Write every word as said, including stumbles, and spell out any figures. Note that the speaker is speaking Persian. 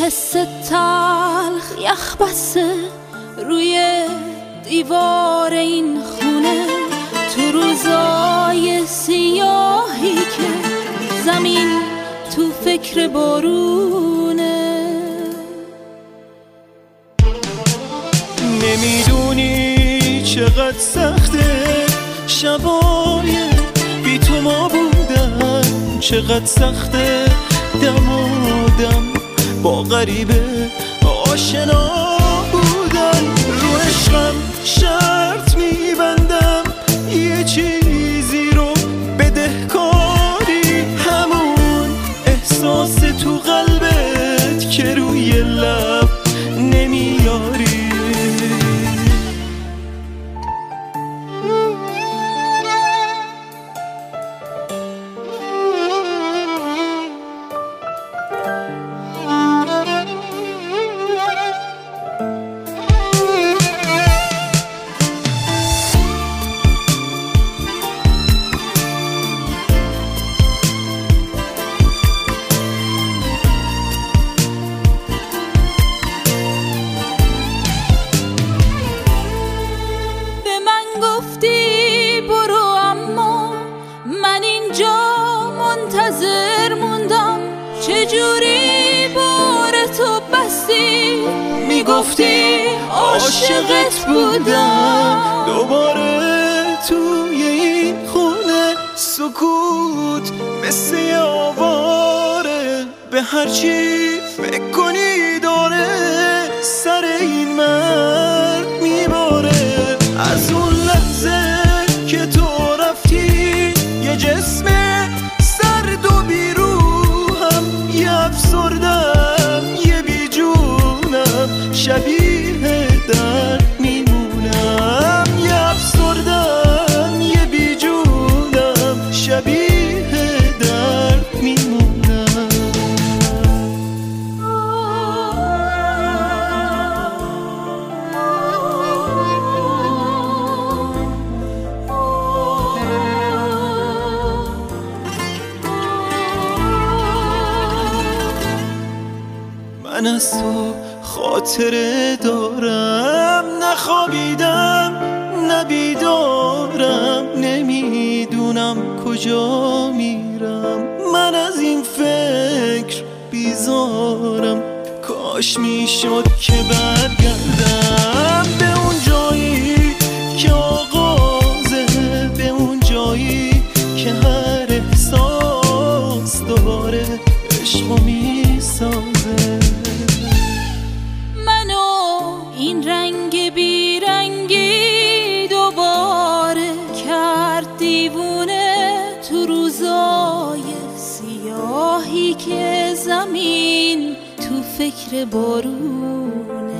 حس تلخ یخ بسته روی دیوار این خونه، تو روزای سیاهی که زمین تو فکر بارونه. نمیدونی چقدر سخته شبای بی تو ما بودن، چقدر سخته دم و دم با غریبه آشنا بودن. رو عشقم شرط میبندم یه چیزی رو بدهکاری، همون احساس تو قلبت که روی لب نمیاری. منتظر موندم چجوری بار تو بستی، میگفتی عاشقت بودم. دوباره توی این خونه سکوت مثل آواره، به هر چی فکر کنی داره سر این مرد میباره. از اون لحظه که تو رفتی یه جسم سرد و بیروحم، یه افسردم یه بیجونم، شبیه درد میمونم. یه افسردم یه بیجونم، شبیه درد میمونم. من از تو خاطره دارم، نخوابیدم نبیدارم، نمیدونم کجا میرم. من از این فکر بیزارم، کاش میشد که برگردم به اون جایی که آغازه، به اون جایی که هر احساس دوباره عشقو میسازه. این رنگ بیرنگی دوباره کرد دیوونه، تو روزای سیاهی که زمین تو فکر بارونه.